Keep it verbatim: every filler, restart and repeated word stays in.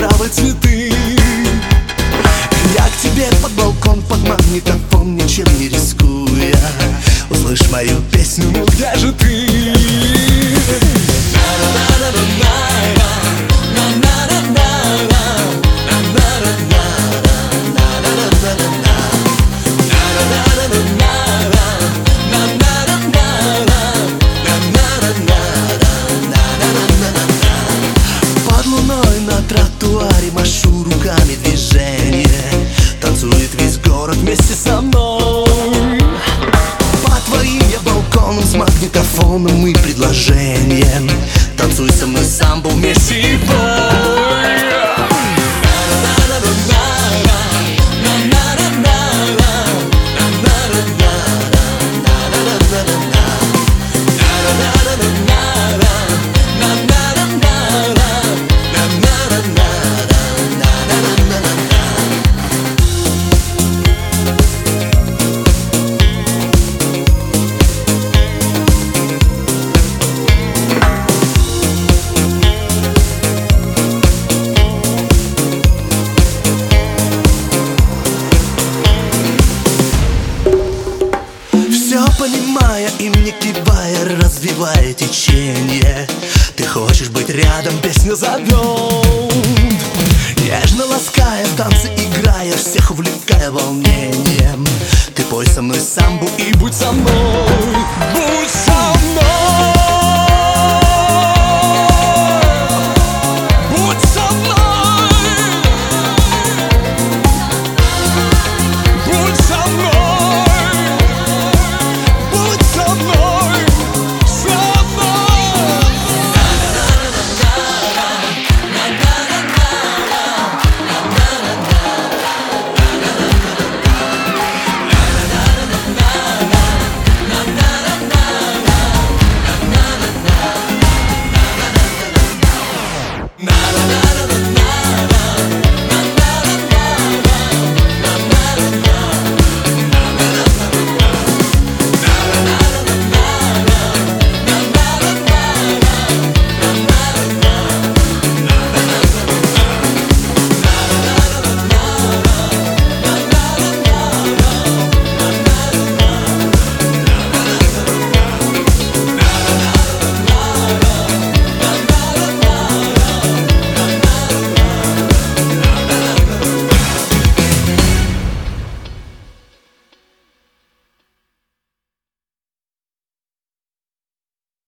травы, цветы. Я к тебе под балкон, под магнитофон, ничем не рискуя. Услышь мою песню, ну где же ты? Под луной на тротуаре машу руками движение. Танцует весь город вместе со мной. По твоим я балконом с магнитофоном и предложением. Танцуй со мной самбо вместе и пой. Понимая и мне кивая, развивая течение. Ты хочешь быть рядом, песня зовет. Нежно лаская, в танце играя, всех увлекая волнением. Ты пой со мной самбу и будь со мной. Будь